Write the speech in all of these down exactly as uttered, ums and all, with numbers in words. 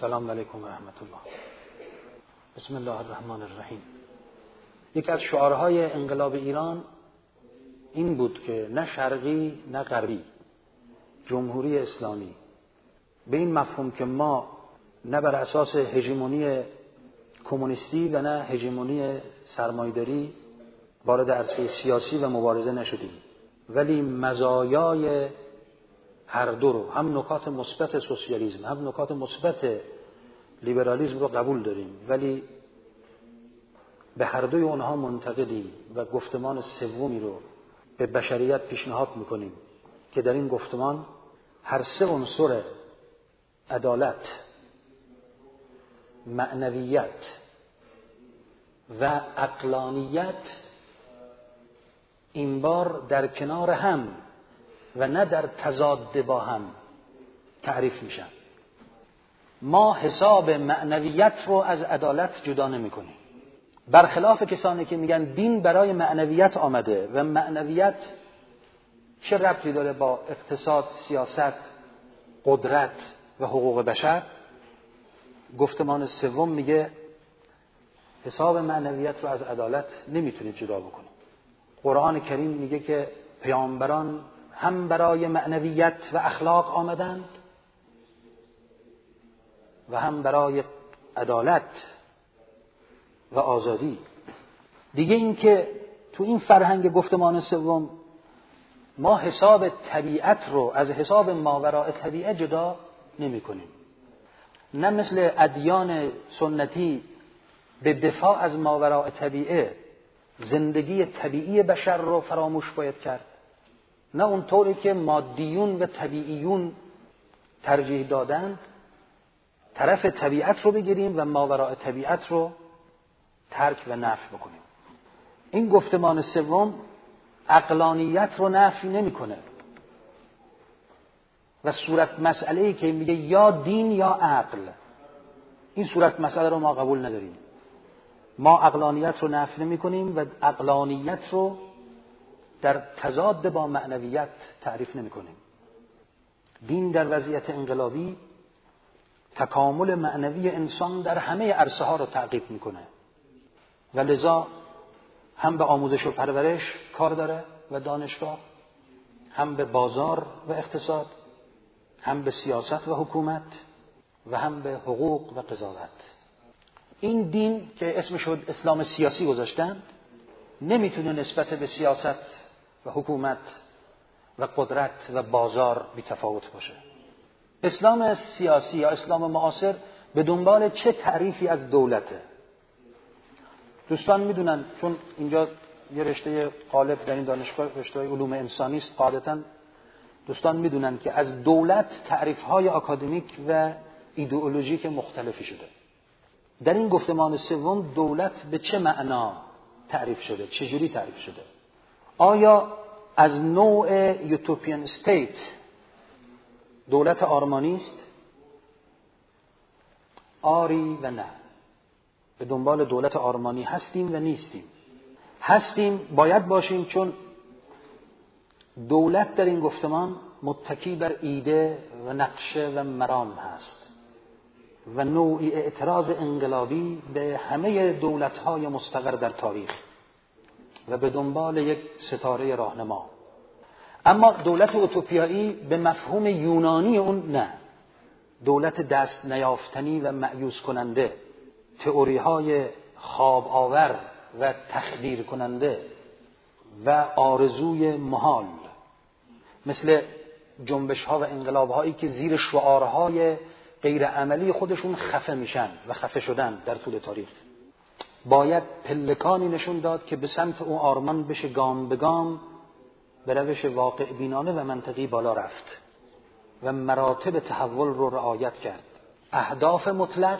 سلام علیکم و رحمت الله. بسم الله الرحمن الرحیم. یکی از شعارهای انقلاب ایران این بود که نه شرقی نه غربی، جمهوری اسلامی، به این مفهوم که ما نه بر اساس هژمونی کمونیستی و نه هژمونی سرمایه‌داری وارد عرصه سیاسی و مبارزه نشدیم، ولی مزایای هر دو رو، هم نکات مثبت سوسیالیسم هم نکات مثبت لیبرالیسم رو قبول داریم، ولی به هر دوی اونها منتقدیم و گفتمان سومی رو به بشریت پیشنهاد میکنیم که در این گفتمان هر سه عنصر عدالت، معنویت و عقلانیت این بار در کنار هم و نه در تضاد با هم تعریف میشن. ما حساب معنویت رو از عدالت جدا نمی کنیم، برخلاف کسانی که میگن دین برای معنویت آمده و معنویت چه ربطی داره با اقتصاد، سیاست، قدرت و حقوق بشر. گفتمان سوم میگه حساب معنویت رو از عدالت نمیتونید جدا بکنید. قرآن کریم میگه که پیامبران هم برای معنویت و اخلاق آمدند و هم برای عدالت و آزادی. دیگه این که تو این فرهنگ گفتمان سوم ما حساب طبیعت رو از حساب ماوراء طبیعه جدا نمی کنیم. نه مثل ادیان سنتی به دفاع از ماوراء طبیعه زندگی طبیعی بشر رو فراموش باید کرد، نه اونطوری که مادیون و طبیعیون ترجیح دادند طرف طبیعت رو بگیریم و ماوراء طبیعت رو ترک و نفی بکنیم. این گفتمان سوم عقلانیت رو نفی نمیکنه و صورت مسئله‌ای که میگه یا دین یا عقل، این صورت مسئله رو ما قبول نداریم. ما عقلانیت رو نفی نمی‌کنیم و عقلانیت رو در تضاد با معنویت تعریف نمی‌کنیم. دین در وضعیت انقلابی تکامل معنوی انسان در همه عرصه ها رو تعقیب می‌کنه و لذا هم به آموزش و پرورش کار داره و دانشگاه، هم به بازار و اقتصاد، هم به سیاست و حکومت و هم به حقوق و قضاوت. این دین که اسمش رو اسلام سیاسی گذاشتن نمیتونه نسبت به سیاست و حکومت و قدرت و بازار بی تفاوت باشه. اسلام سیاسی یا اسلام معاصر به دنبال چه تعریفی از دولته؟ دوستان میدونن، چون اینجا یه رشته غالب در این دانشگاه رشته علوم انسانی است، قاعدتاً دوستان میدونن که از دولت تعریف‌های آکادمیک و ایدئولوژیک مختلفی شده. در این گفتمان سوم دولت به چه معنا تعریف شده؟ چجوری تعریف شده؟ آیا از نوع یوتوپیان استیت دولت آرمانی است؟ آری و نه. به دنبال دولت آرمانی هستیم و نیستیم. هستیم، باید باشیم، چون دولت در این گفتمان متکی بر ایده و نقشه و مرام هست و نوعی اعتراض انقلابی به همه دولت‌های مستقر در تاریخ و به دنبال یک ستاره راهنما. اما دولت اوتوپیایی به مفهوم یونانی اون نه، دولت دست نیافتنی و مأیوس کننده، تئوری‌های خواب آور و تخدیر کننده و آرزوی محال، مثل جنبش‌ها و انقلاب‌هایی که زیر شعارهای غیر عملی خودشون خفه میشن و خفه شدن در طول تاریخ. باید پلکانی نشون داد که به سمت اون آرمان بشه گام به گام به روش واقع بینانه و منطقی بالا رفت و مراتب تحول رو رعایت کرد. اهداف مطلق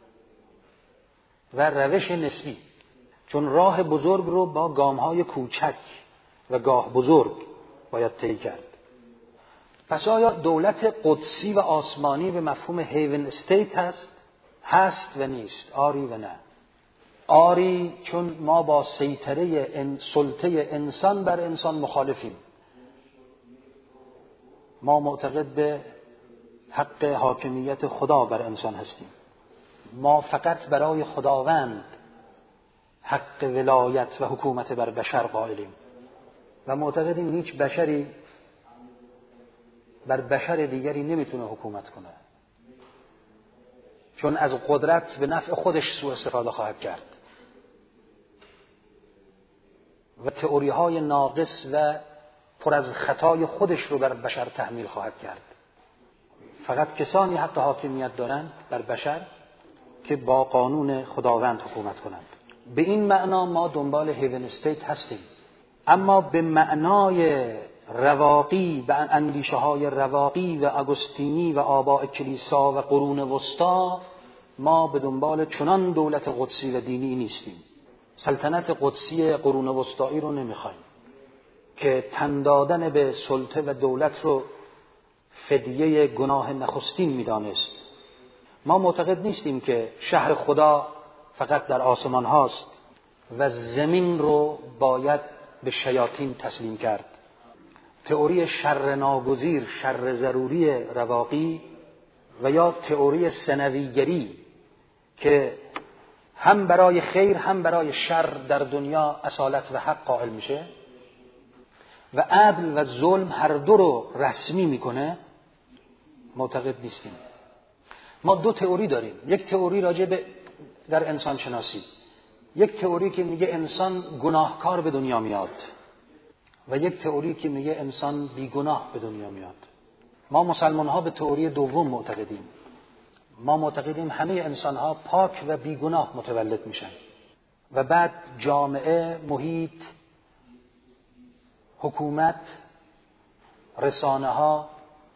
و روش نسبی، چون راه بزرگ رو با گام‌های کوچک و گاه بزرگ باید طی کرد. پس آیا دولت قدسی و آسمانی به مفهوم هیون استیت هست؟ هست و نیست، آری و نه. آری چون ما با سیطره ان سلطه انسان بر انسان مخالفیم. ما معتقد به حق حاکمیت خدا بر انسان هستیم. ما فقط برای خداوند حق ولایت و حکومت بر بشر قائلیم و معتقدیم هیچ بشری بر بشر دیگری نمیتونه حکومت کنه، چون از قدرت به نفع خودش سوء استفاده خواهد کرد و تئوری های ناقص و پر از خطای خودش رو بر بشر تحمیل خواهد کرد. فقط کسانی حق حاکمیت دارند بر بشر که با قانون خداوند حکومت کنند. به این معنا ما دنبال هیون استیت هستیم، اما به معنای رواقی و اندیشه های رواقی و اگوستینی و آباء کلیسا و قرون وسطا ما به دنبال چنان دولت قدسی و دینی نیستیم. سلطنت قدسی قرون وسطایی رو نمیخوایم که تن دادن به سلطه و دولت رو فدیه گناه نخستین میدانست. ما معتقد نیستیم که شهر خدا فقط در آسمان هاست و زمین رو باید به شیاطین تسلیم کرد. تئوری شر ناگزیر، شر ضروری رواقی و یا تئوری ثانویگری که هم برای خیر هم برای شر در دنیا اصالت و حق قائل میشه و عدل و ظلم هر دو رو رسمی میکنه، معتقد نیستیم. ما دو تئوری داریم. یک تئوری راجع به در انسان شناسی، یک تئوری که میگه انسان گناهکار به دنیا میاد و یک تئوری که میگه انسان بیگناه به دنیا میاد. ما مسلمان ها به تئوری دوم معتقدیم. ما معتقدیم همه انسان ها پاک و بیگناه متولد میشن و بعد جامعه، محیط، حکومت، رسانه ها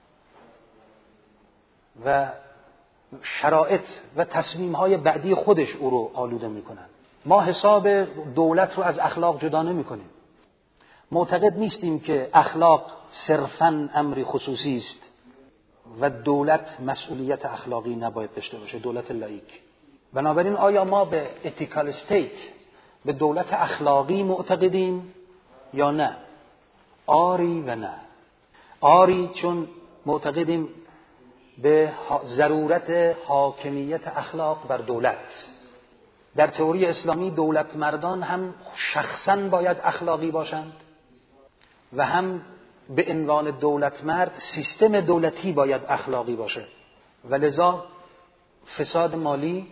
و شرایط و تصمیم های بعدی خودش او رو آلوده میکنن. ما حساب دولت رو از اخلاق جدا نمی کنیم. معتقد نیستیم که اخلاق صرفاً امری خصوصی است و دولت مسئولیت اخلاقی نباید داشته باشه، دولت لاییک. بنابراین آیا ما به ethical state، به دولت اخلاقی معتقدیم یا نه؟ آری و نه. آری چون معتقدیم به ضرورت حاکمیت اخلاق بر دولت. در تئوری اسلامی دولت مردان هم شخصاً باید اخلاقی باشند و هم به عنوان دولت مرد سیستم دولتی باید اخلاقی باشه و لذا فساد مالی،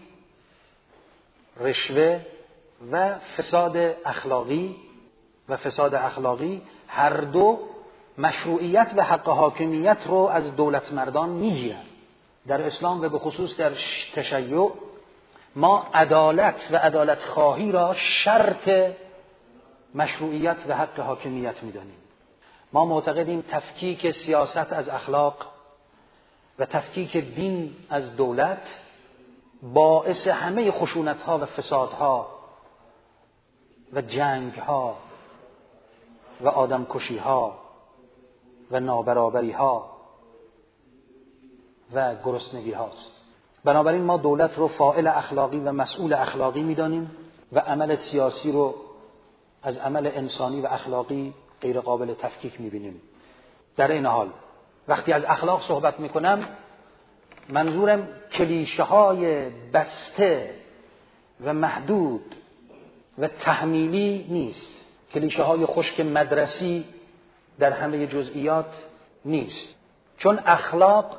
رشوه و فساد اخلاقی و فساد اخلاقی هر دو مشروعیت و حق حاکمیت رو از دولت مردان میگیرن. در اسلام و به خصوص در تشیع ما عدالت و عدالت خواهی را شرط مشروعیت و حق حاکمیت میدانیم. ما معتقدیم تفکیک سیاست از اخلاق و تفکیک دین از دولت باعث همه خشونت‌ها و فسادها و جنگ‌ها و آدمکشی‌ها و نابرابری‌ها و گرسنگی‌هاست. بنابراین ما دولت رو فاعل اخلاقی و مسئول اخلاقی می‌دانیم و عمل سیاسی رو از عمل انسانی و اخلاقی غیر قابل تفکیک می‌بینیم. در این حال وقتی از اخلاق صحبت می‌کنم منظورم کلیشه‌های بسته و محدود و تحمیلی نیست، کلیشه‌های خشک مدرسی در همه جزئیات نیست، چون اخلاق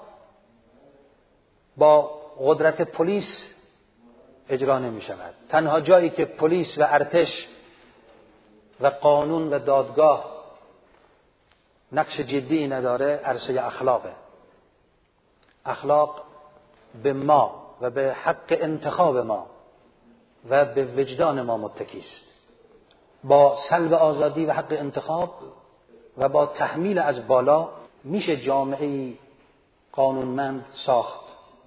با قدرت پلیس اجرا نمی شود. تنها جایی که پلیس و ارتش و قانون و دادگاه نقش جدی نداره عرصه اخلاقه. اخلاق به ما و به حق انتخاب ما و به وجدان ما متکی است. با سلب آزادی و حق انتخاب و با تحمیل از بالا میشه جامعه قانونمند ساخت،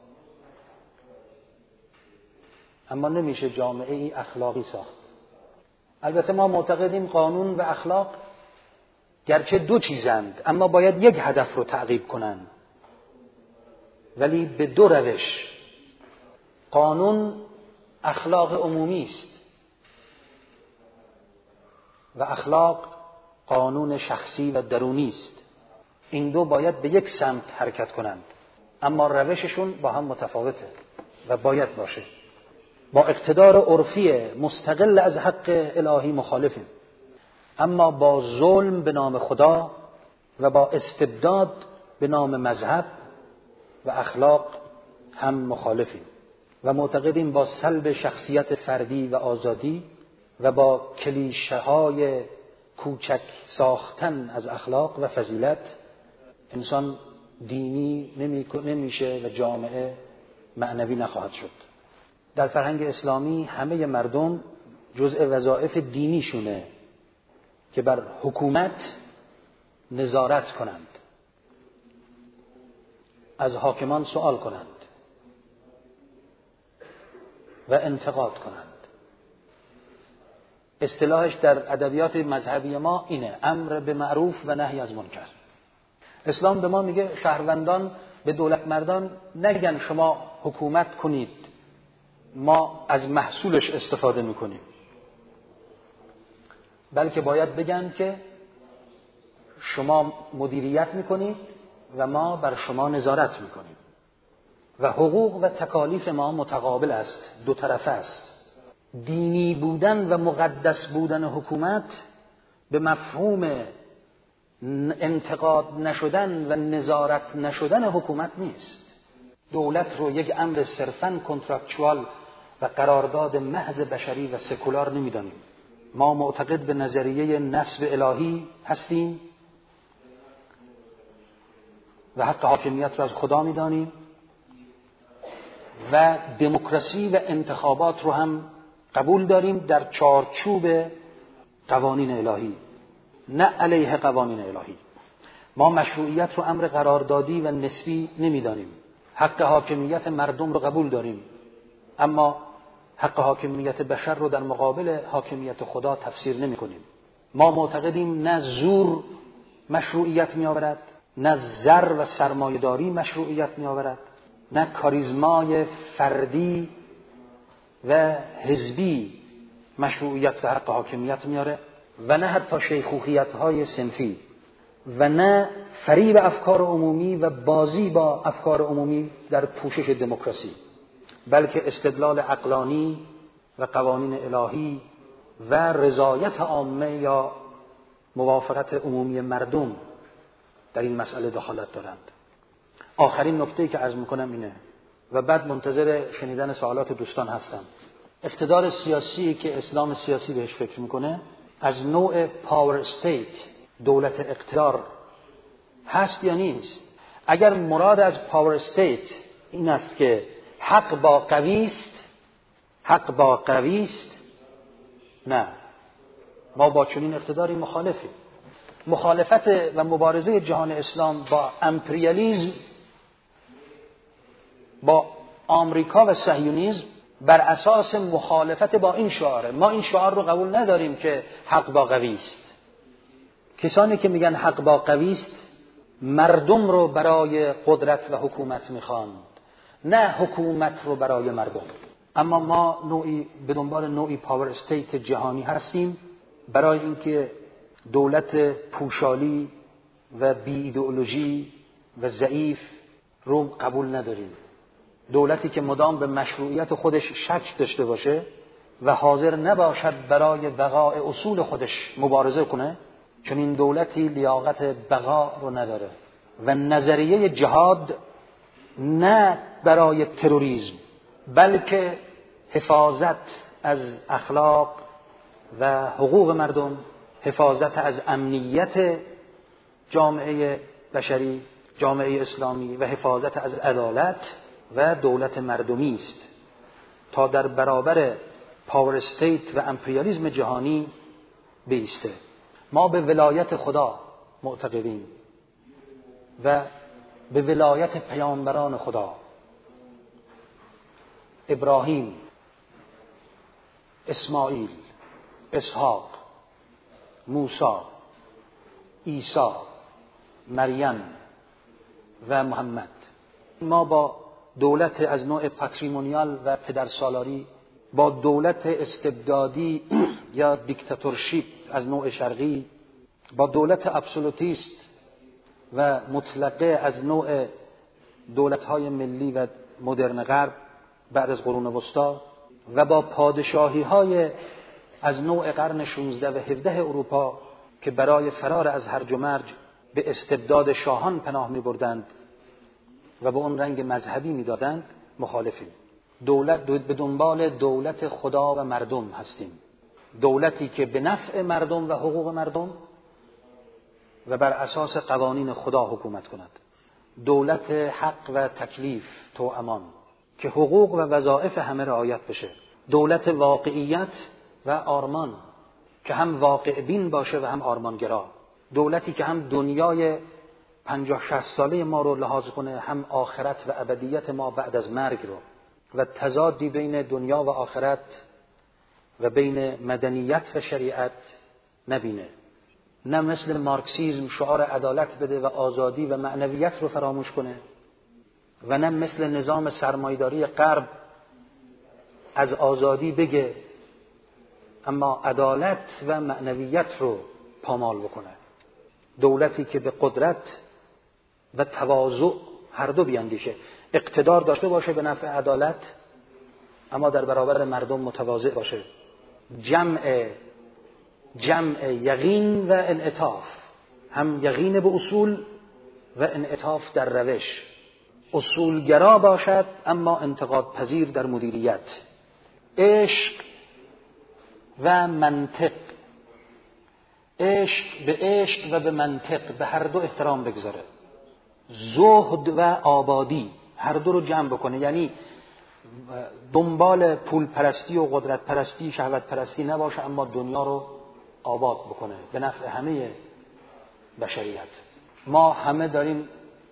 اما نمیشه جامعه اخلاقی ساخت. البته ما معتقدیم قانون و اخلاق گرچه دو چیزند اما باید یک هدف رو تعقیب کنند، ولی به دو روش. قانون اخلاق عمومی است و اخلاق قانون شخصی و درونی است. این دو باید به یک سمت حرکت کنند. اما روششون با هم متفاوته و باید باشه. با اقتدار عرفی مستقل از حق الهی مخالفیم، اما با ظلم به نام خدا و با استبداد به نام مذهب و اخلاق هم مخالفیم و معتقدیم با سلب شخصیت فردی و آزادی و با کلیشه های کوچک ساختن از اخلاق و فضیلت انسان دینی نمیشه و جامعه معنوی نخواهد شد. در فرهنگ اسلامی همه مردم جزء وظایف دینیشونه که بر حکومت نظارت کنند، از حاکمان سوال کنند و انتقاد کنند. اصطلاحش در ادبیات مذهبی ما اینه: امر به معروف و نهی از منکر. اسلام به ما میگه شهروندان به دولت مردان نگن شما حکومت کنید، ما از محصولش استفاده میکنیم، بلکه باید بگن که شما مدیریت میکنید و ما بر شما نظارت میکنیم و حقوق و تکالیف ما متقابل است، دو طرفه است. دینی بودن و مقدس بودن حکومت به مفهوم انتقاد نشدن و نظارت نشدن حکومت نیست. دولت رو یک امر صرفاً کنترکچوال و قرارداد محض بشری و سکولار نمیدانیم. ما معتقد به نظریه نصب الهی هستیم و حق حاکمیت رو از خدا میدانیم و دموکراسی و انتخابات رو هم قبول داریم در چارچوب قوانین الهی، نه علیه قوانین الهی. ما مشروعیت رو امر قراردادی و نسبی نمیدانیم. حق حاکمیت مردم رو قبول داریم، اما حق حاکمیت بشر رو در مقابل حاکمیت خدا تفسیر نمی کنیم. ما معتقدیم نه زور مشروعیت می آورد، نه زر و سرمایه‌داری مشروعیت می آورد، نه کاریزمای فردی و حزبی مشروعیت و حق حاکمیت میاره و نه حتی شیخوخیت‌های صنفی و نه فریب افکار عمومی و بازی با افکار عمومی در پوشش دموکراسی، بلکه استدلال عقلانی و قوانین الهی و رضایت عامه یا موافقت عمومی مردم در این مسئله دخالت دارند. آخرین نکته‌ای که عرض میکنم اینه و بعد منتظر شنیدن سوالات دوستان هستم. اقتدار سیاسی که اسلام سیاسی بهش فکر میکنه از نوع پاور استیت، دولت اقتدار هست یا نیست؟ اگر مراد از پاور استیت این است که حق با قوی است، حق با قوی است، نه، ما با چنین اقتداری مخالفیم. مخالفت و مبارزه جهان اسلام با امپریالیسم، با آمریکا و صهیونیسم بر اساس مخالفت با این شعاره. ما این شعار رو قبول نداریم که حق با قوی است. کسانی که میگن حق با قوی است مردم رو برای قدرت و حکومت میخواند، نه حکومت رو برای مردم. اما ما نوعی به دنبال نوعی پاور استیت جهانی هستیم برای اینکه دولت پوشالی و بی ایدئولوژی و ضعیف رو قبول نداریم. دولتی که مدام به مشروعیت خودش شک داشته باشه و حاضر نباشد برای بقای اصول خودش مبارزه کنه، چون این دولتی لیاقت بقا رو نداره. و نظریه جهاد نه برای تروریسم بلکه حفاظت از اخلاق و حقوق مردم، حفاظت از امنیت جامعه بشری، جامعه اسلامی و حفاظت از عدالت و دولت مردمی است تا در برابر پاور استیت و امپریالیسم جهانی بایسته. ما به ولایت خدا معتقدیم و به ولایت پیامبران خدا، ابراهیم، اسماعیل، اسحاق، موسی، عیسی، مریم و محمد. ما با دولت از نوع پاتریمونیال و پدرسالاری، با دولت استبدادی یا دیکتاتورشیپ از نوع شرقی، با دولت ابسولوتیست و مطلقه از نوع دولت‌های ملی و مدرن غرب بعد از قرون وسطا و با پادشاهی‌های از نوع قرن شانزده و هفده اروپا که برای فرار از هرج و مرج به استبداد شاهان پناه می‌بردند و به اون رنگ مذهبی می‌دادند مخالفیم. دولت به دنبال دولت خدا و مردم هستیم، دولتی که به نفع مردم و حقوق مردم و بر اساس قوانین خدا حکومت کند، دولت حق و تکلیف توامان که حقوق و وظایف همه رعایت بشه، دولت واقعیت و آرمان که هم واقع بین باشه و هم آرمانگرا، دولتی که هم دنیای پنجاه شصت ساله ما رو لحاظ کنه، هم آخرت و ابدیت ما بعد از مرگ رو و تضادی بین دنیا و آخرت و بین مدنیت و شریعت نبینه، نه مثل مارکسیسم شعار عدالت بده و آزادی و معنویت رو فراموش کنه و نه مثل نظام سرمایه‌داری غرب از آزادی بگه اما عدالت و معنویت رو پامال بکنه. دولتی که به قدرت و تواضع هر دو بیاندیشه، اقتدار داشته باشه به نفع عدالت اما در برابر مردم متواضع باشه، جمع جمع یقین و انعطاف، هم یقین به اصول و انعطاف در روش، اصولگرا باشد اما انتقاد پذیر در مدیریت، عشق و منطق، عشق به عشق و به منطق به هر دو احترام بگذاره، زهد و آبادی هر دو رو جمع بکنه، یعنی دنبال پول پرستی و قدرت پرستی شهوت پرستی نباشه اما دنیا رو آباد بکنه به نفع همه بشریت. ما همه داریم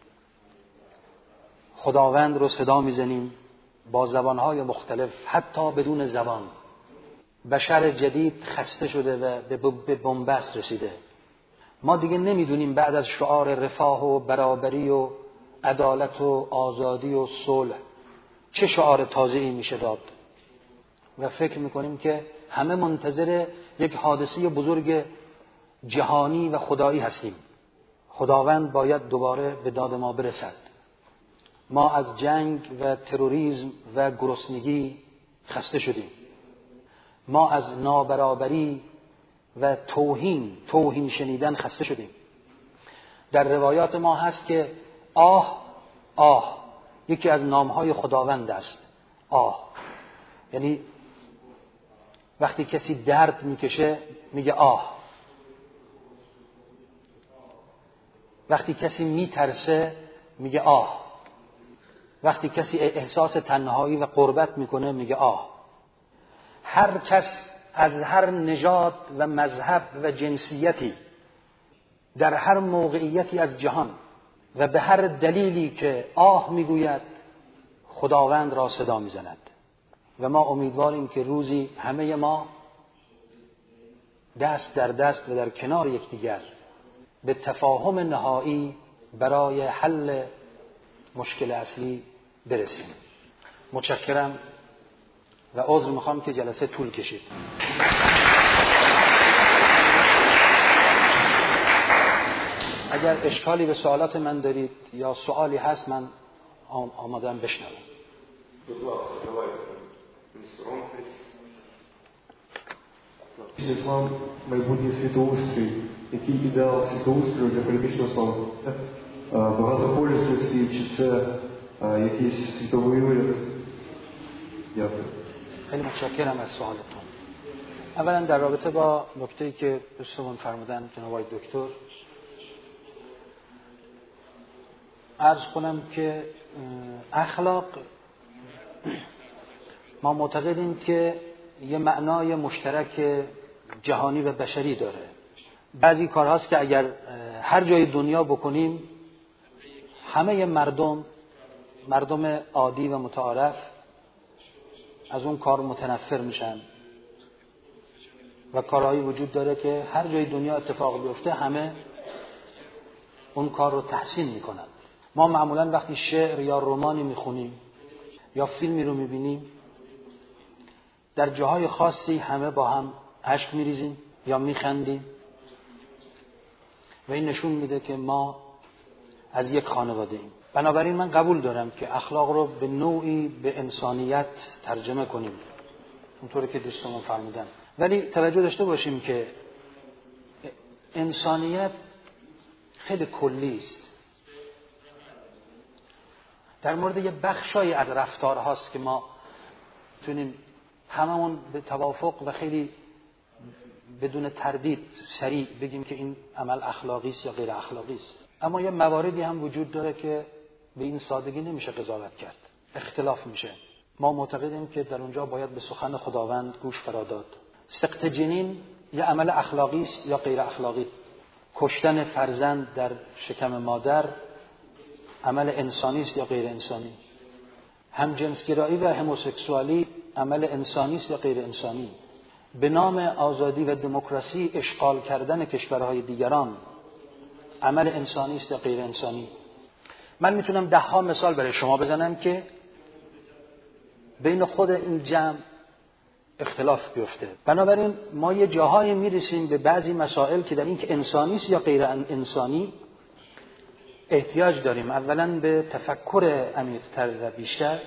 خداوند رو صدا میزنیم با زبانهای مختلف، حتی بدون زبان. بشر جدید خسته شده و به بنبست رسیده. ما دیگه نمیدونیم بعد از شعار رفاه و برابری و عدالت و آزادی و صلح چه شعار تازه‌ای میشه داد و فکر میکنیم که همه منتظر یک حادثه بزرگ جهانی و خدایی هستیم. خداوند باید دوباره به داد ما برسد. ما از جنگ و تروریسم و گرسنگی خسته شدیم. ما از نابرابری و توهین توهین شنیدن خسته شدیم. در روایات ما هست که آه آه یکی از نامهای خداوند است. آه یعنی وقتی کسی درد میکشه میگه آه، وقتی کسی میترسه میگه آه، وقتی کسی احساس تنهایی و غربت میکنه میگه آه. هر کس از هر نژاد و مذهب و جنسیتی در هر موقعیتی از جهان و به هر دلیلی که آه میگوید خداوند را صدا میزند و ما امیدواریم که روزی همه ما دست در دست و در کنار یکدیگر به تفاهم نهایی برای حل مشکل اصلی برسیم. متشکرم و عذر میخوام که جلسه طول کشید. اگر اشکالی به سوالات من دارید یا سوالی هست من آماده‌ام بشنوم. Іслам майбутнє світоустрій, який ідеал світоустрою для політичного слова? Багатополісності, чи це якийсь світовий уряд? Дякую. خیلی متشکرم از سوالتون. اولا در رابطه با نکته‌ای که دوستمون فرمودن جناب آقای دکتر، عرض کنم که اخلاق ما معتقدیم که یه معنای مشترک جهانی و بشری داره. بعضی کارهاست که اگر هر جای دنیا بکنیم همه مردم مردم عادی و متعارف از اون کار متنفر میشن و کارهایی وجود داره که هر جای دنیا اتفاق بیفته همه اون کار رو تحسین میکنن. ما معمولا وقتی شعر یا رمانی میخونیم یا فیلمی رو میبینیم در جاهای خاصی همه با هم اشک میریزیم یا میخندیم و این نشون میده که ما از یک خانواده ایم. بنابراین من قبول دارم که اخلاق رو به نوعی به انسانیت ترجمه کنیم اونطوری که دوستمون فرمودن، ولی توجه داشته باشیم که انسانیت خیلی کلی است. در مورد یه بخشایی از رفتار هاست که ما تونیم هممون به توافق و خیلی بدون تردید سریع بگیم که این عمل اخلاقی است یا غیر اخلاقی است. اما یه مواردی هم وجود داره که به این سادگی نمیشه قضاوت کرد، اختلاف میشه. ما معتقدیم که در اونجا باید به سخن خداوند گوش فرا داد. سقط جنین یه عمل اخلاقی است یا غیر اخلاقی؟ کشتن فرزند در شکم مادر عمل انسانی است یا غیر انسانی؟ همجنسگرایی و هموسکسوالی عمل انسانی است یا غیر انسانی؟ به نام آزادی و دموکراسی اشغال کردن کشورهای دیگران عمل انسانی است یا غیر انسانی؟ من میتونم ده ها مثال برای شما بزنم که بین خود این جمع اختلاف بیفته. بنابراین ما یه جاهایی میرسیم به بعضی مسائل که در این که انسانی است یا غیر انسانی احتیاج داریم اولا به تفکر عمیق‌تر و بیشتر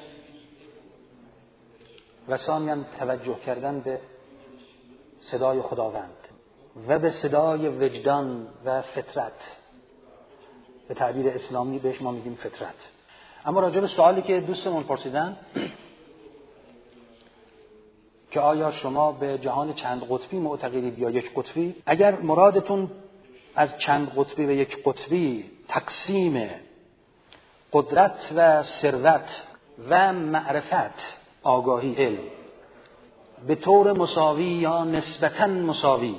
و ثانیاً توجه کردن به صدای خداوند و به صدای وجدان و فطرت. به تعبیر اسلامی بهش ما میگیم فطرت. اما راجع به سوالی که دوستمون پرسیدن که آیا شما به جهان چند قطبی معتقدید یا یک قطبی، اگر مرادتون از چند قطبی و یک قطبی تقسیم قدرت و ثروت و معرفت، آگاهی، علم به طور مساوی یا نسبتاً مساوی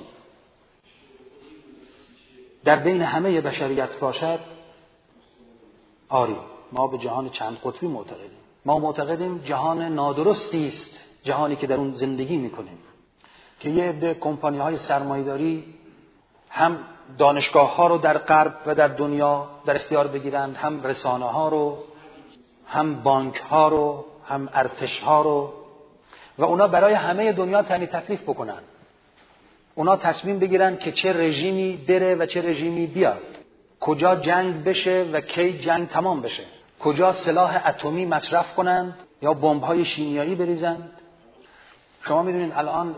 در بین همه بشریت باشد، آری ما به جهان چند قطبی معتقدیم. ما معتقدیم جهان نادرستی است جهانی که در اون زندگی میکنیم که یه عده کمپانی های سرمایه‌داری هم دانشگاه ها رو در غرب و در دنیا در اختیار بگیرند، هم رسانه ها رو، هم بانک ها رو، هم ارتش ها رو، و اونا برای همه دنیا تعیین تکلیف بکنن. اونا تصمیم بگیرن که چه رژیمی بره و چه رژیمی بیاد، کجا جنگ بشه و کی جنگ تمام بشه، کجا سلاح اتمی مصرف کنند یا بمب‌های شیمیایی بریزند. شما میدونید الان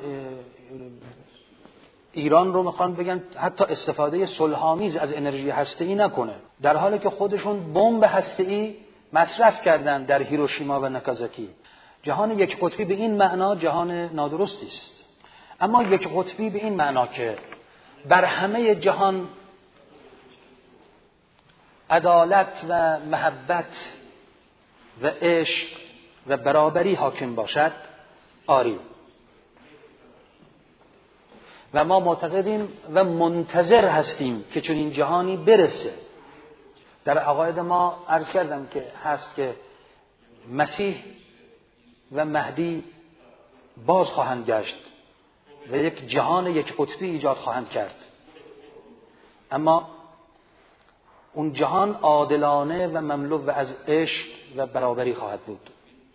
ایران رو میخوان بگن حتی استفاده صلح‌آمیز از انرژی هسته‌ای نکنه، در حالی که خودشون بمب هسته‌ای مصرف کردن در هیروشیما و ناگازاکی. جهان یک قطبی به این معنا جهان نادرستی است. اما یک قطبی به این معنا که بر همه جهان عدالت و محبت و عشق و برابری حاکم باشد، آری. و ما معتقدیم و منتظر هستیم که چون این جهانی برسه. در عقاید ما عرض کردم که هست که مسیح و مهدی باز خواهند گشت و یک جهان یک قطبی ایجاد خواهند کرد، اما اون جهان عادلانه و مملو از عشق و برابری خواهد بود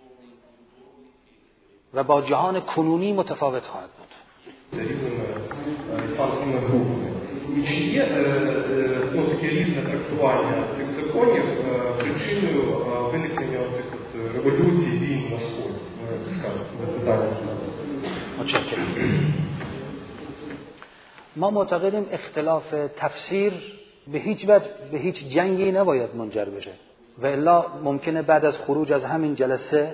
و با جهان کنونی متفاوت خواهد بود. Ісламськими групами. І чи є ну, таке різне трактування цих законів причиною виникнення цих от революцій, війн на Сході? متشکرم. ما معتقدیم اختلاف تفسیر به هیچ وجه به هیچ جنگی نباید منجر بشه و الا ممکنه بعد از خروج از همین جلسه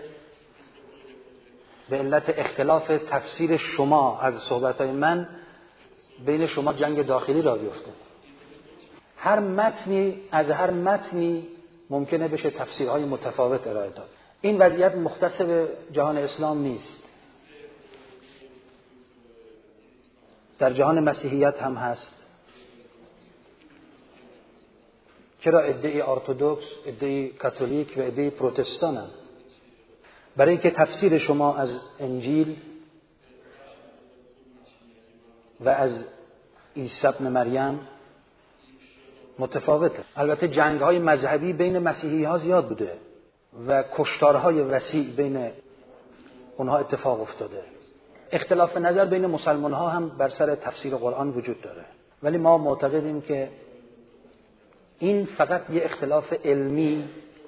به علت اختلاف تفسیر شما از صحبتهای من بین شما جنگ داخلی را بیفته. هر متنی از هر متنی ممکنه بشه تفسیرهای متفاوت ارائه داد. این وضعیت مختص به جهان اسلام نیست، در جهان مسیحیت هم هست. چرا عده‌ای ارتدوکس، عده‌ای کاتولیک و عده‌ای پروتستان هم؟ برای اینکه تفسیر شما از انجیل و از عیسی ابن مریم متفاوته. البته جنگ‌های مذهبی بین مسیحی‌ها زیاد بوده و کشتارهای وسیع بین اونها اتفاق افتاده. اختلاف نظر بین مسلمان‌ها هم بر سر تفسیر قرآن وجود داره، ولی ما معتقدیم که این فقط یه اختلاف علمی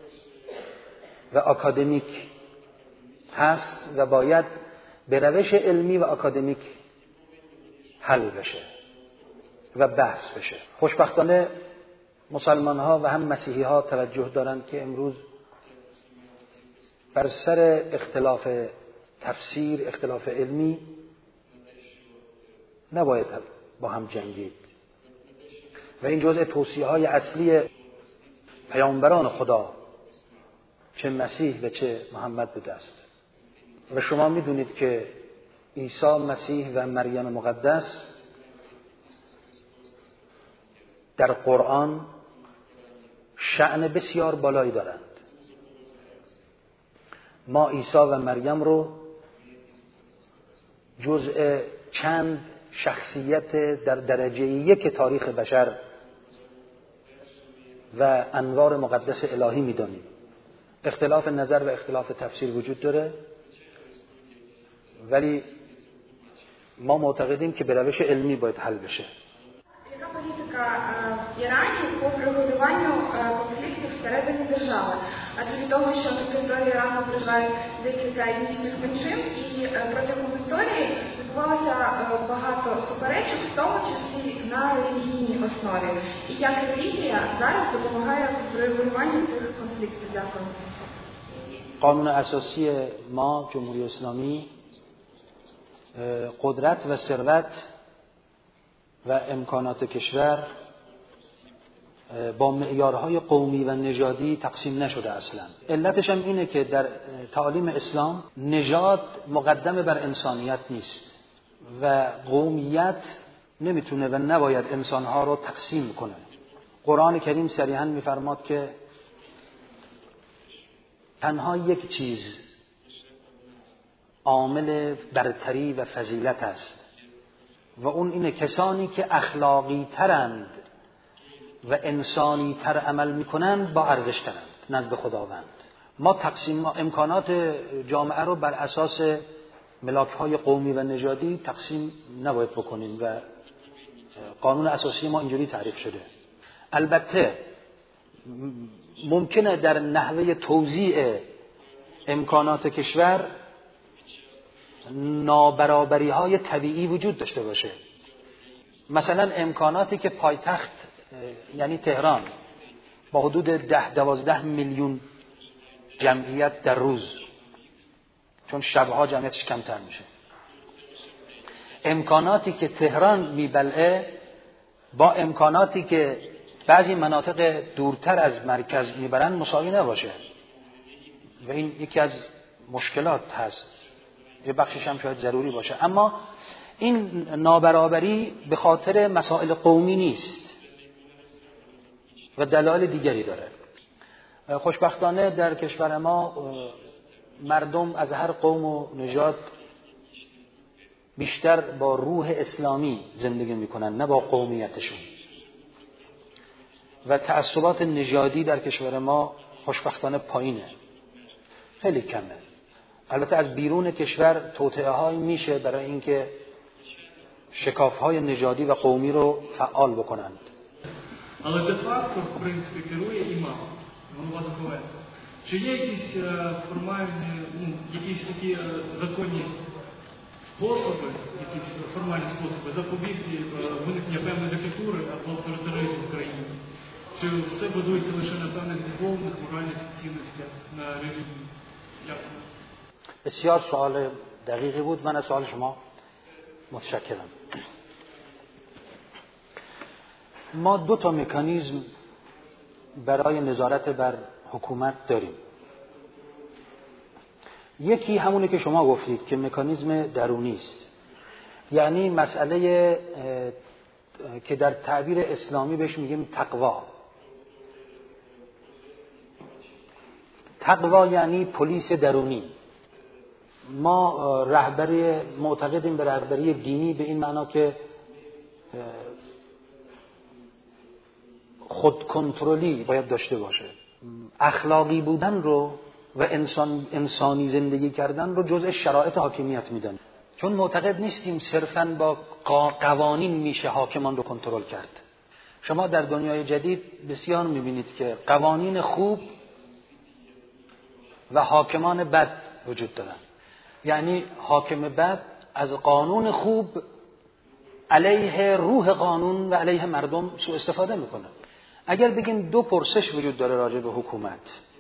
و آکادمیک هست و باید به روش علمی و آکادمیک حل بشه و بحث بشه. خوشبختانه مسلمان ها و هم مسیحی ها توجه دارند که امروز بر سر اختلاف تفسیر، اختلاف علمی نباید با هم جنگید و این جزء توصیه های اصلی پیامبران خدا چه مسیح و چه محمد بوده است. و شما میدونید که عیسی مسیح و مریم مقدس در قرآن شأن بسیار بالایی دارند. ما عیسی و مریم رو جزء چند شخصیت در درجه یک تاریخ بشر و انوار مقدس الهی می‌دانیم. اختلاف نظر و اختلاف تفسیر وجود داره، ولی ما معتقدیم که به روش علمی باید حل بشه. Яка політика в Ірані по врегулюванню конфліктів всередині держави? Адже від того, що на території Ірану проживають декілька етнічних меншин, і протягом історії відбувалося багато суперечок, в тому числі на релігійній основі. І як релігія зараз допомагає в врегулюванні цих конфліктів? Дякую. قانون اساسی ما جمهوری اسلامی قدرت و ثروت و امکانات کشور با معیارهای قومی و نژادی تقسیم نشده اصلا. علتش هم اینه که در تعالیم اسلام نژاد مقدم بر انسانیت نیست و قومیت نمیتونه و نباید انسانها رو تقسیم کنه. قرآن کریم صریحاً میفرماد که تنها یک چیز عامل برتری و فضیلت است و اون اینه کسانی که اخلاقی ترند و انسانی تر عمل میکنند با ارزش ترند نزد خداوند. ما تقسیم امکانات جامعه رو بر اساس ملاک‌های قومی و نژادی تقسیم نباید بکنیم و قانون اساسی ما اینجوری تعریف شده. البته ممکنه در نحوه توزیع امکانات کشور نابرابری های طبیعی وجود داشته باشه. مثلا امکاناتی که پایتخت یعنی تهران با حدود ده دوازده میلیون جمعیت در روز، چون شبها جمعیتش کمتر میشه، امکاناتی که تهران میبلعه با امکاناتی که بعضی مناطق دورتر از مرکز میبرن مساوی نباشه و این یکی از مشکلات هست، یه بخشش هم شاید ضروری باشه. اما این نابرابری به خاطر مسائل قومی نیست و دلایل دیگری داره. خوشبختانه در کشور ما مردم از هر قوم و نژاد بیشتر با روح اسلامی زندگی میکنن نه با قومیتشون و تعصبات نژادی در کشور ما خوشبختانه پایینه، خیلی کمه. البته از بیرون کشور توطئه هایی میشه برای اینکه شکاف های نژادی و قومی رو فعال بکنند. Але де-факто, в принципі, керує імам, голова духовенства. Чи є якісь формальні, ну, якісь такі законні способи, якісь формальні способи запобігти виникнення певної диктатури або авторитаризму в країні? Чи все будується лише на певних духовних, моральних цінностях, на релігії? Дякую. بسیار سوال دقیقی بود. من از سوال شما متشکرم. ما دو تا مکانیزم برای نظارت بر حکومت داریم. یکی همونه که شما گفتید که مکانیزم درونی است، یعنی مسئله که در تعبیر اسلامی بهش میگیم تقوا. تقوا یعنی پلیس درونی. ما رهبری معتقدیم به رهبری دینی به این معنا که خود کنترلی باید داشته باشه. اخلاقی بودن رو و انسان انسانی زندگی کردن رو جزء شرایط حاکمیت میدن، چون معتقد نیستیم صرفاً با قوانین میشه حاکمان رو کنترل کرد. شما در دنیای جدید بسیار میبینید که قوانین خوب و حاکمان بد وجود دارن. یعنی حاکم بد از قانون خوب علیه روح قانون و علیه مردم سوء استفاده میکنه. اگر بگیم دو پرسش وجود داره راجع به حکومت،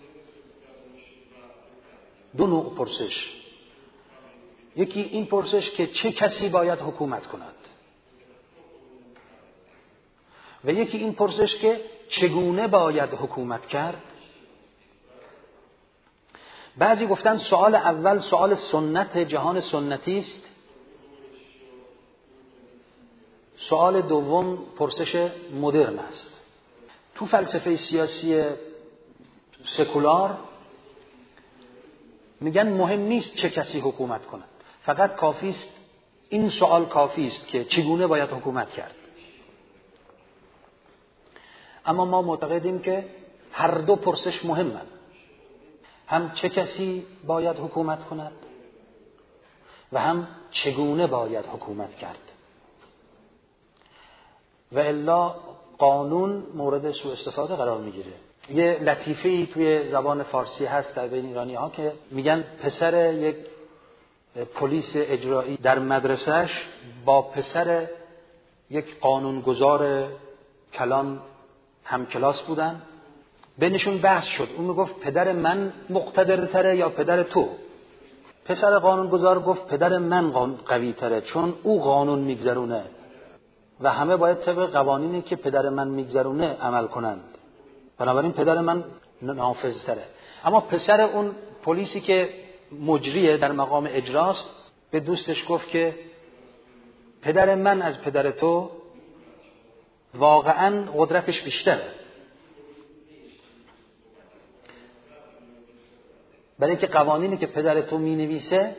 دو نوع پرسش، یکی این پرسش که چه کسی باید حکومت کند و یکی این پرسش که چگونه باید حکومت کرد. بعضی گفتن سوال اول سوال سنت جهان سنتی است، سوال دوم پرسش مدرن است. تو فلسفه سیاسی سکولار میگن مهم نیست چه کسی حکومت کند، فقط کافی است، این سوال کافی است که چگونه باید حکومت کرد. اما ما معتقدیم که هر دو پرسش مهمند، هم چه کسی باید حکومت کند و هم چگونه باید حکومت کرد. و الا قانون مورد سوء استفاده قرار میگیره. یه لطیفه‌ای توی زبان فارسی هست در بین ایرانی ها که میگن پسر یک پلیس اجرایی در مدرسهش با پسر یک قانونگذار کلان هم کلاس بودن، بینشون بحث شد. اون میگفت پدر من مقتدرتره یا پدر تو؟ پسر قانونگذار گفت پدر من قوی تره چون او قانون میگذرونه و همه باید طبق قوانینی که پدر من میگذرونه عمل کنند، بنابراین پدر من نافذ تره. اما پسر اون پلیسی که مجریه در مقام اجراست به دوستش گفت که پدر من از پدر تو واقعا قدرتش بیشتره، برای اینکه قوانینی که پدر تو می نویسه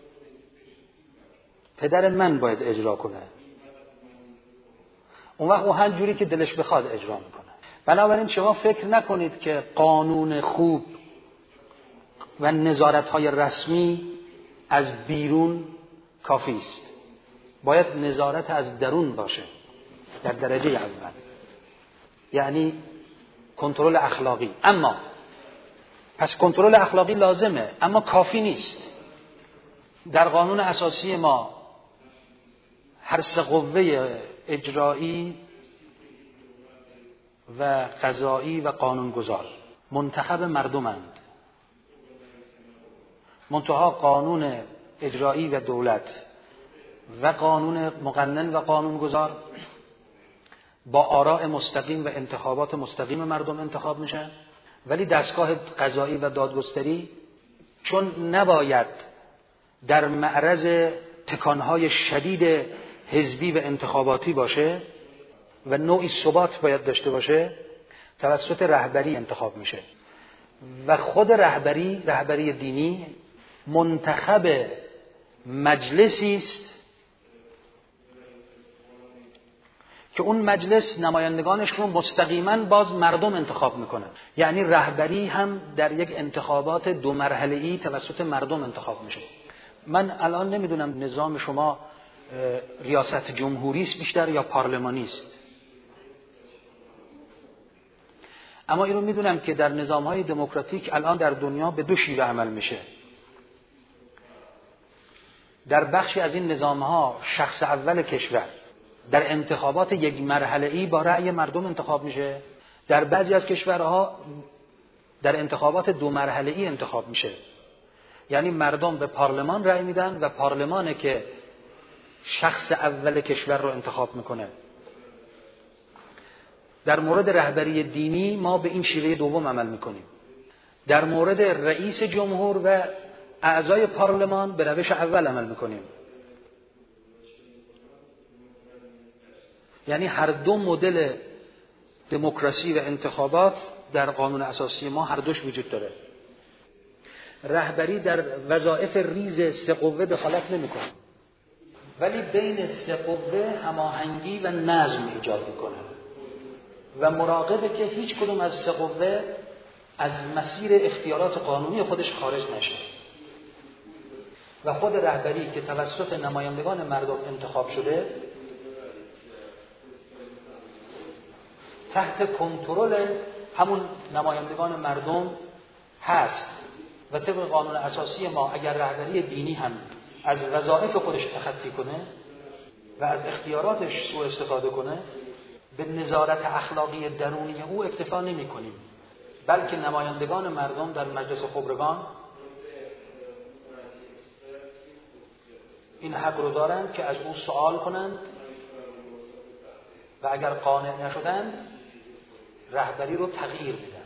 پدر من باید اجرا کنه، اون وقت او هر جوری که دلش بخواد اجرا میکنه. بنابراین شما فکر نکنید که قانون خوب و نظارت‌های رسمی از بیرون کافی است، باید نظارت از درون باشه در درجه اول، یعنی کنترل اخلاقی. اما پس کنترل اخلاقی لازمه اما کافی نیست. در قانون اساسی ما هر سه قوه اجرایی و قضایی و قانونگذار منتخب مردمند، منتها قانون اجرایی و دولت و قانون مقنن و قانونگذار با آراء مستقیم و انتخابات مستقیم مردم انتخاب میشن، ولی دستگاه قضایی و دادگستری چون نباید در معرض تکانهای شدید حزبی و انتخاباتی باشه و نوعی ثبات باید داشته باشه، توسط رهبری انتخاب میشه و خود رهبری، رهبری دینی منتخب مجلسی است که اون مجلس نمایندگانش رو مستقیما باز مردم انتخاب میکنن. یعنی رهبری هم در یک انتخابات دو مرحله‌ای توسط مردم انتخاب میشه. من الان نمیدونم نظام شما ریاست جمهوری است بیشتر یا پارلمانی است، اما اینو میدونم که در نظام‌های دموکراتیک الان در دنیا به دو شیوه عمل میشه. در بخشی از این نظام‌ها شخص اول کشور در انتخابات یک مرحله‌ای با رأی مردم انتخاب میشه، در بعضی از کشورها در انتخابات دو مرحله‌ای انتخاب میشه، یعنی مردم به پارلمان رأی میدن و پارلمانه که شخص اول کشور رو انتخاب میکنه. در مورد رهبری دینی ما به این شیوه دوم عمل میکنیم. در مورد رئیس جمهور و اعضای پارلمان به روش اول عمل میکنیم. یعنی هر دو مدل دموکراسی و انتخابات در قانون اساسی ما هر دوش وجود داره. رهبری در وظایف ریز سه قوه دخالت نمیکنه، ولی بین سه قوه هماهنگی و نظم ایجاد میکنه و مراقبه که هیچ کدوم از سه قوه از مسیر اختیارات قانونی خودش خارج نشه و خود رهبری که توسط نمایندگان مردم انتخاب شده تحت کنترل همون نمایندگان مردم هست و طبق قانون اساسی ما اگر رهبری دینی هم از وظایف خودش تخطی کنه و از اختیاراتش سوء استفاده کنه، به نظارت اخلاقی درونی او اکتفا نمی کنیم، بلکه نمایندگان مردم در مجلس خبرگان این حق رو دارند که از او سوال کنند و اگر قانع نشدند رهبری رو تغییر بدن.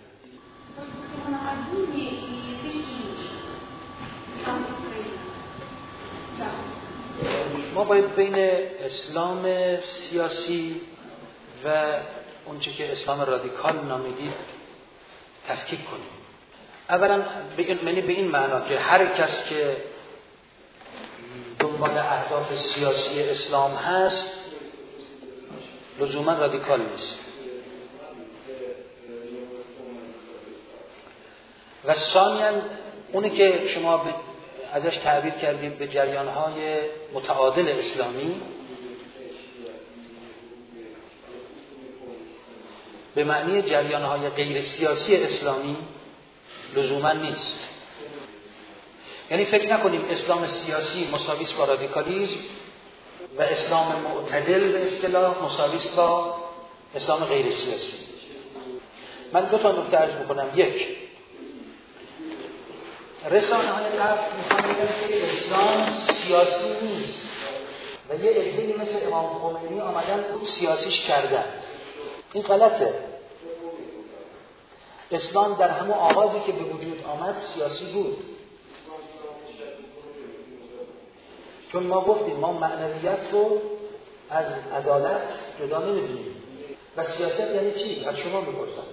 ما باید بین اسلام سیاسی و اونچه که اسلام رادیکال نامیدید تفکیک کنیم. اولا یعنی به این معنا که هر کس که دنبال اهداف سیاسی اسلام هست لزوما رادیکال نیست. و ثانیاً اونی که شما ازش تعبیر کردید به جریان‌های متعادل اسلامی، به معنی جریان‌های غیر سیاسی اسلامی لزوما نیست. یعنی فکر نکنیم اسلام سیاسی مساوی است با رادیکالیسم و اسلام معتدل به اصطلاح مساوی است با اسلام غیر سیاسی. من دو تا نکته عرض می‌کنم. یک، رسانه‌های غرب می‌خوان بگن که اسلام سیاسی نیست و یه عده‌ای مثل امام خمینی آمدن سیاسیش کردن. این غلطه. اسلام در همون آغازی که به وجود آمد سیاسی بود، چون ما گفتیم ما معنویت رو از عدالت جدا نمی‌دونیم. و سیاست یعنی چی؟ از شما می‌پرسم.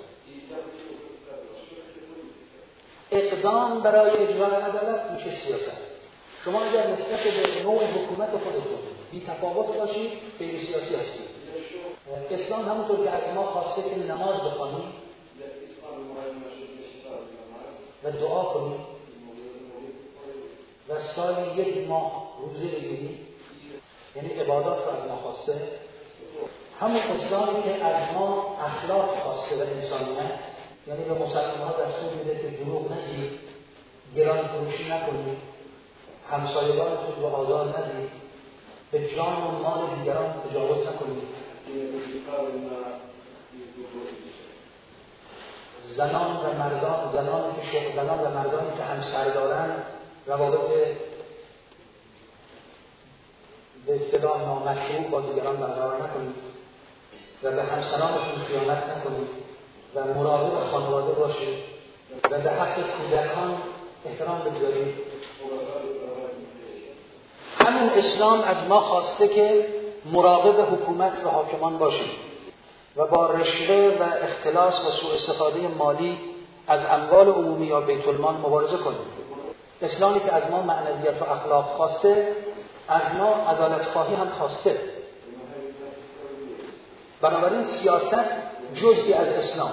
اقدام برای اجرای عدالت میشه سیاست. شما اگر نسبت به نوع حکومت خودتون بی تفاوت باشید غیر سیاسی هستید. اسلام همونطور که از ما خواسته که نماز بخوانیم و دعا کنیم و سال یک ماه روزه بگیریم، یعنی عبادات رو از ما خواسته، همون اسلامی که از ما اخلاق خواسته و انسانیت، یعنی به مسلمان‌ها دستور میده که دروغ نگید، گران فروشی نکنید، همسایگانتون رو آزار ندید، به جان و مال دیگران تجاوز نکنید، زنان و مردان زنان که شوخ زنان و مردانی که همسر دارند روابط به اصطلاح نامشروع با دیگران برقرار نکنید و به همسرانشون خیانت نکنید و مراقب خانواده باشید و به حق کودکان احترام بگذارید. همون اسلام از ما خواسته که مراقب حکومت و حاکمان باشیم و با رشوه و اختلاس و سوء استفاده مالی از اموال عمومی یا بیت المال مبارزه کنیم. اسلامی که از ما معنویت و اخلاق خواسته، از ما عدالت خواهی هم خواسته. بنابراین سیاست جزئی از اسلام.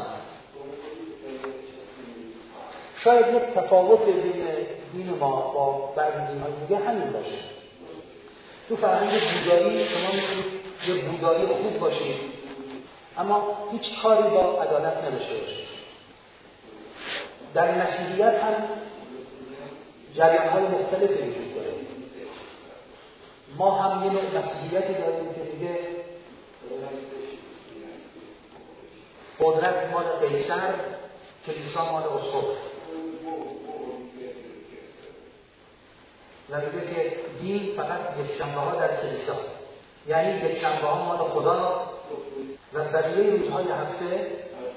شاید یک تفاوت بین دین ما با بعضی دین‌های دیگه همین باشه. تو فرهنگ بودایی شما می‌تونید یه بودایی خوب باشید اما هیچ کاری با عدالت نداشته باشید. در مسیحیت هم جریان‌های مختلفی وجود داره. ما هم یه نوع مسیحیتی داریم که میگه قدرت مال قیصر، کلیسا مال اسقف. و میگه که دین فقط یک شنبه ها در کلیسا، یعنی یک شنبه ها مال خدا و بقیه روزهای هفته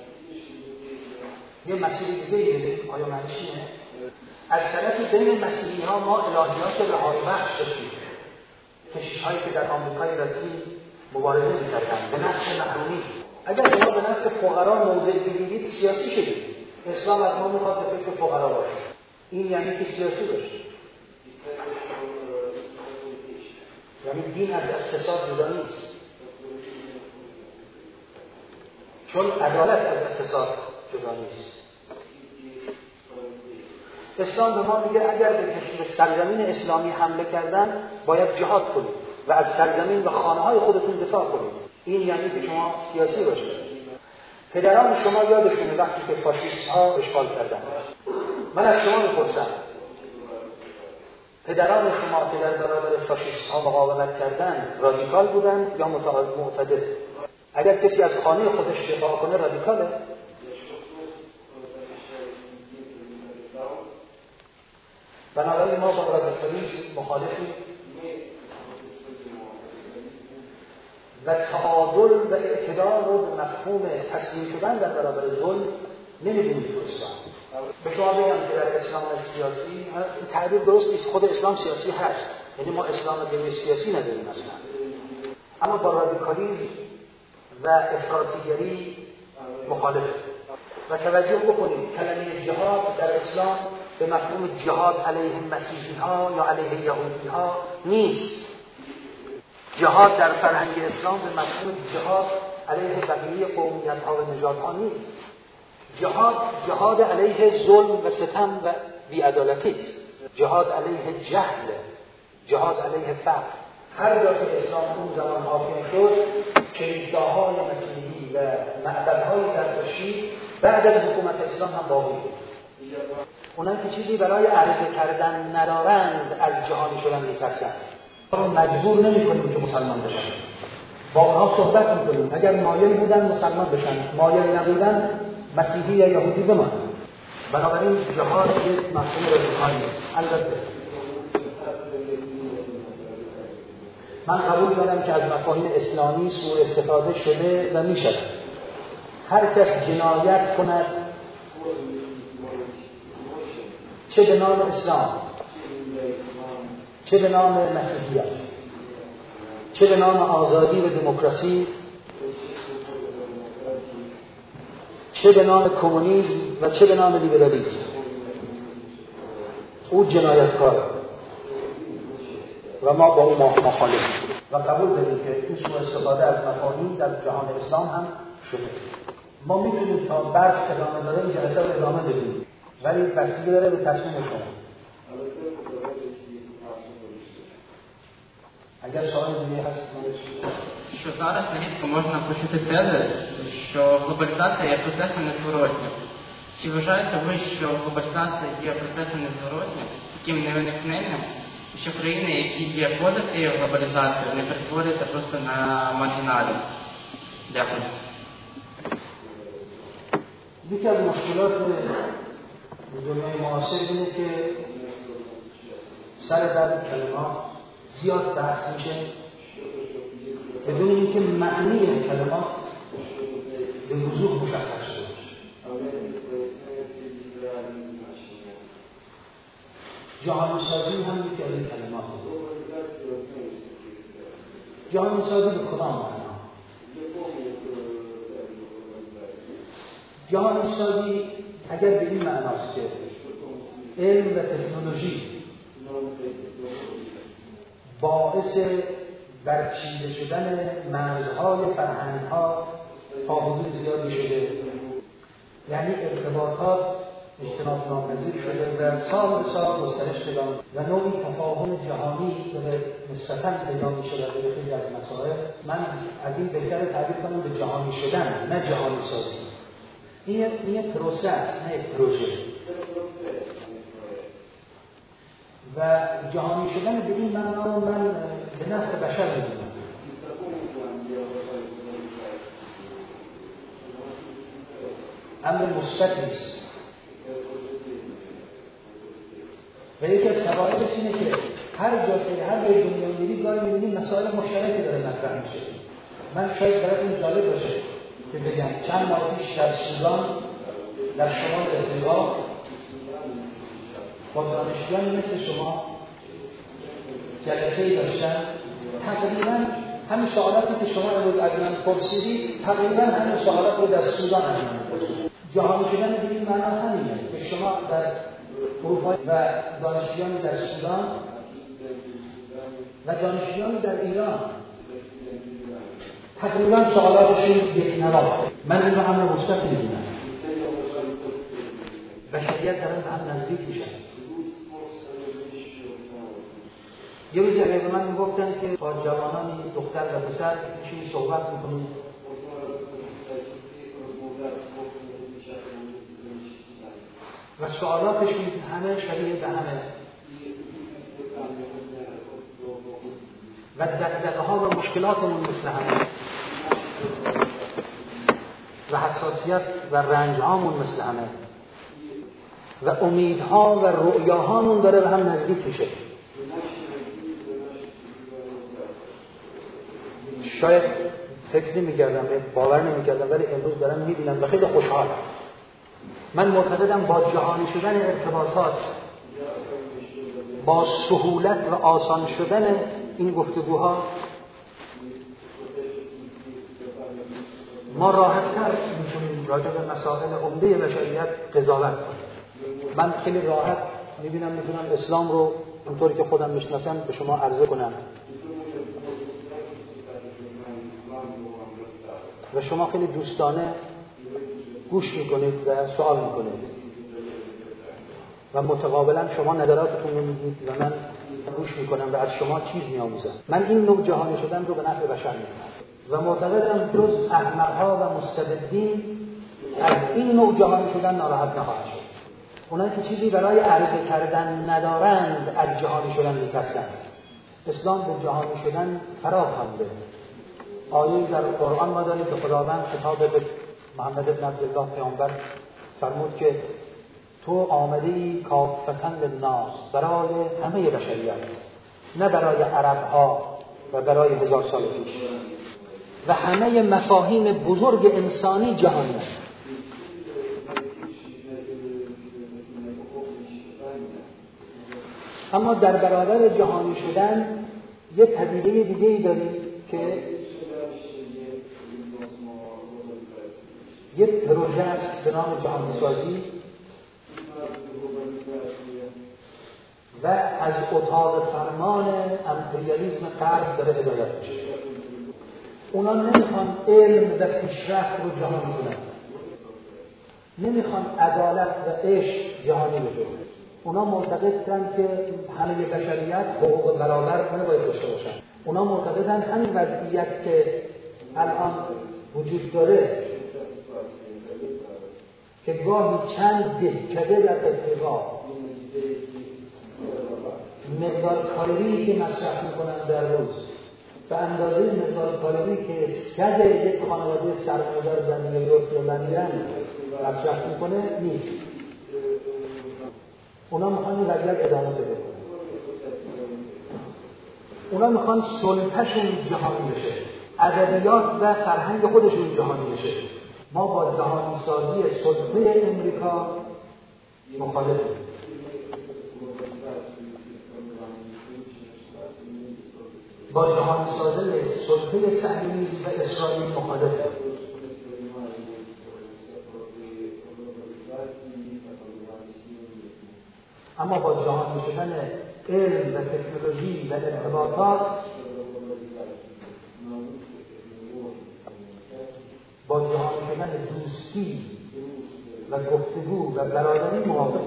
یه مسیر دیگه میدیم. آیا معنیش اینه؟ از طرفی بین مسیحی ها ما الهیات رهایی بخش داشتیم، کشیش هایی که در آمریکای لاتین مبارزه میکردن به نفع محرومی. اگر شما به نفع فقرا موضع بگیرید سیاسی شدید. اسلام از ما میخواد به فکر فقرا باشه. این یعنی که سیاسی باشه. یعنی دین از اقتصاد جدا نیست، چون عدالت از اقتصاد جدا نیست. اسلام به ما میگه اگر به سرزمین اسلامی حمله کردن باید جهاد کنید و از سرزمین و خانه‌های خودتون دفاع کنید. این یعنی که شما سیاسی باشید. پدران شما یادشونه وقتی که فاشیست‌ها اشغال کردن، من از شما میپرسم پدران شما که در برابر فاشیست ها مقاومت کردن رادیکال بودن یا معتدل؟ اگر کسی از خانه خودش دفاع کنه رادیکاله؟ بنابراین ما با رادیکالیسم مخالفیم و تعادل و اعتدال رو به مفهوم تسلیم شدن در برابر ظلم نمی‌بینیم تو اسلام. به شما بگم که در اسلام سیاسی تعبیر درست نیست، خود اسلام سیاسی هست، یعنی ما اسلام غیر سیاسی نداریم اصلا، اما با رادیکالیسم و افراطیگری مخالف. و توجه بکنید کلمه جهاد در اسلام به مفهوم جهاد علیه مسیحی ها یا علیه یهودی ها نیست. جهاد در فرهنگ اسلام به مفهوم جهاد علیه بقیه قومیت ها و نژاد ها نیست. جهاد جهاد علیه ظلم و ستم و بی‌عدالتی است. جهاد علیه جهل، جهاد علیه فقر. هر جا که اسلام اون زمان حاکم شد، کلیساهای مسیحی و معبدهای زرتشتی بعد از حکومت اسلام هم باقی بود. اونان که چیزی برای عرضه کردن ندارند از جهانی شدن می‌ترسند. ما مجبور نمی‌کنیم که مسلمان بشن. با اونها صحبت می‌کنیم. اگر مایل بودن مسلمان بشن، مایل نبودن مسیحی یا یهودی بمانند. بنابراین جهاد یک مفهوم رادیکال نیست. البته من قبول دارم که از مفاهیم اسلامی سوء استفاده شده و می‌شود. هر کس جنایت کند چه به نام اسلام، چه به نام مسیحیت، چه به نام آزادی و دموکراسی، چه به نام کمونیسم و چه به نام لیبرالیسم، او جنایتکاره و ما با او مخالفیم و قبول داریم که این سوء استفاده از مفاهیم در جهان اسلام هم شده. ما میتونیم تا برد ادامه داره این جلسه رو ادامه بدیم، ولی بستگی داره به تصمیم شما. Agar сьогодні є що зараз нерідко можна почути тези, що глобалізація є процесом незворотнім. Чи вважаєте ви, що глобалізація є процесом незворотнім, таким невиникненним, і що країни, які є поза цією глобалізацією, не перетворюються просто на маргіналів? Дякую. یکی از مشکلات دنیای معاصر اینه که سر در کلمات زیاد بحث میشه بدون اینکه معنی کلمات به وضوح مشخص شده. جهانی سازی هم یکی از این کلمات جهانی سازی به کدام معنا؟ جهانی سازی اگر به این معناست که علم و تکنولوژی باعث برچیده شدن مرزهای فرهنگ‌ها تا حدود زیادی شده، یعنی ارتباطات اجتناب ناپذیر شده و سال به سال گسترش پیدا و نوعی تفاهم جهانی به مستقیم پیدا میشه در خیلی از مسائل. من از این بهتر تعبیر کنم به جهانی شدن، نه جهانی سازی. این این پروسه است، نه یک پروژه. و جهانی شدن به این معنا رو من به نفع بشر می‌دونم. امر مثبت نیست. و یکی از فوایدش اینه که هر جا که هر جای دنیا میری گاهی می‌بینیم مسائل مشترکی داره مطرح میشه. من شاید براتون جالب باشه که بگم چند ماه پیش در سودان در شمال افریقا با دانشجویان مثل شما جلسه‌ای داشتن، تقریباً همین سوالاتی که شما امروز از من پرسیدید تقریباً همین سوالات رو در سودان از من پرسیدید. جهانی شدن به این معنا همینه که شما در اروپا و دانشجویان در سودان و دانشجویان در ایران تقریباً سوالاتشون یک نواخته. من این رو هم رو مثبت می‌دونم. بشریت دارن به هم نزدیک میشن. یه روزی اگه به من میگفتن که با جوانانی دختر و پسر چی صحبت میکنیم، و سوالاتش همه شبیه به همه و دغدغه ها و مشکلاتمون مثل همه و حساسیت و رنج هامون مثل همه و امیدها و رؤیاهامون داره به هم نزدیک میشه. شاید فکر نمی‌کردم، باور نمی‌کردم، ولی امروز دارم می‌بینم و خیلی خوشحالم. من معتقدم با جهانی شدن ارتباطات، با سهولت و آسان شدن این گفتگوها، ما راحت‌تر می‌تونیم راجع به مسائل عمده بشریت قضاوت کنیم. من خیلی راحت می‌بینم می‌تونم اسلام رو اونطوری که خودم می‌شناسم به شما عرضه کنم و شما خیلی دوستانه گوش میکنید و سوال میکنید و متقابلا شما نظراتتون رو میگید و من گوش میکنم و از شما چیز میآموزم. من این نوع جهانی شدن رو به نفع بشر میدونم و معتقدم جز احمقها و مستبدین از این نوع جهانی شدن ناراحت نخواهد شد. اونایی که چیزی برای عرضه کردن ندارند از جهانی شدن میترسند. اسلام به جهانی شدن فراخ خوانده. آیه در قرآن ما داریم که خداوند خطاب به محمد بن عبدالله پیامبر فرمود که تو آمده‌ای کافةً للناس، برای همه بشریت، نه برای عرب‌ها و برای هزار سال پیش و همه مفاهیم بزرگ انسانی جهانی است. اما در برابر جهانی شدن یه پدیده دیگه‌ای داریم که یک پروژه است به نام جهانی‌سازی و از اتاق فرمان امپریالیسم غرب داره هدایت میشه. اونا نمیخوان علم و پیشرفت رو جهانی کنن، نمیخوان عدالت و عشق جهانی بشه. اونا معتقدن که همه بشریت حقوق برابر نباید داشته باشن. اونا معتقدن همین وضعیت که الان وجود داره که گاهی چند دهکده در افریقا مقدار کالری که مصرف میکنن در روز به اندازه مقدار کالری که صد یک خانواده سرمایه‌دار در نیویورک یا لندن مصرف میکنه نیست. اونا میخوان این وضعیت ادامه بده. اونا میخوان سلطه‌شون جهانی بشه، ادبیات و فرهنگ خودشون جهانی بشه. ما با جهانی سازی سلطه امریکا مخالفیم. با جهانی سازی سلطه صهیونیسم و اسرائیل مخالفیم. اما با جهانی شدن علم و تکنولوژی و ارتباطات، با جهانی شدن دوستی و گفتگو و برادری موافق.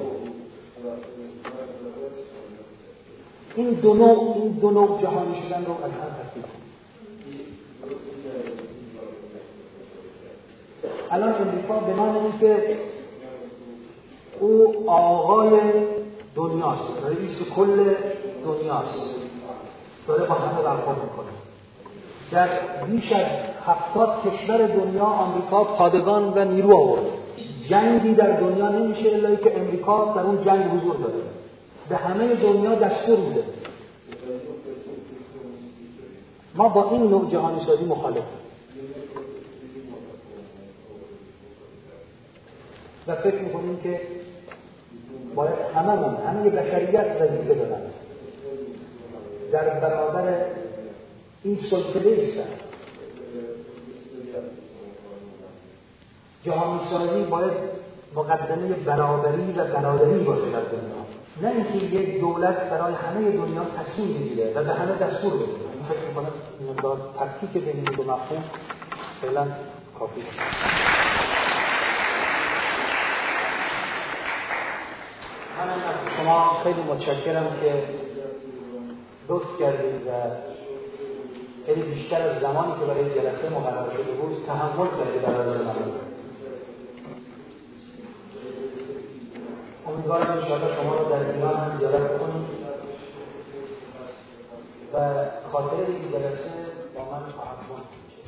این دو نوع این دو نوع جهانی شدن رو از هم تفکیک کنیم. الان امریکا به معنی اینکه او آقای دنیاست، رئیس کل دنیاست، داره با همه برخورد میکنه. در بیش از هفتاد کشور دنیا آمریکا پادگان و نیرو آورده. جنگی در دنیا نمیشه الا که امریکا در اون جنگ حضور داره. به همه دنیا دستور میده. ما با این نوع جهانی سازی مخالفیم و فکر میکنیم که باید هممون، همه بشریت وظیفه دارن در برابر این سلطه ایستن. جهانی سازی باید مقدمه برابری و برادری باشه در دنیا، نه اینکه یک دولت برای همه دنیا تصمیم بگیره و به همه دستور بده. من فکر می‌کنم این مقدار تفکیک بین این دو مفهوم فعلا کافیه. من از شما خیلی متشکرم که لطف کردید و خیلی بیشتر از زمانی که برای جلسه مقرر شده بود تحمل کردید برای من. امیدوارم انشاءالله شما رو در ایران هم زیارت کنیم و خاطر این جلسه با من فراهم کنید.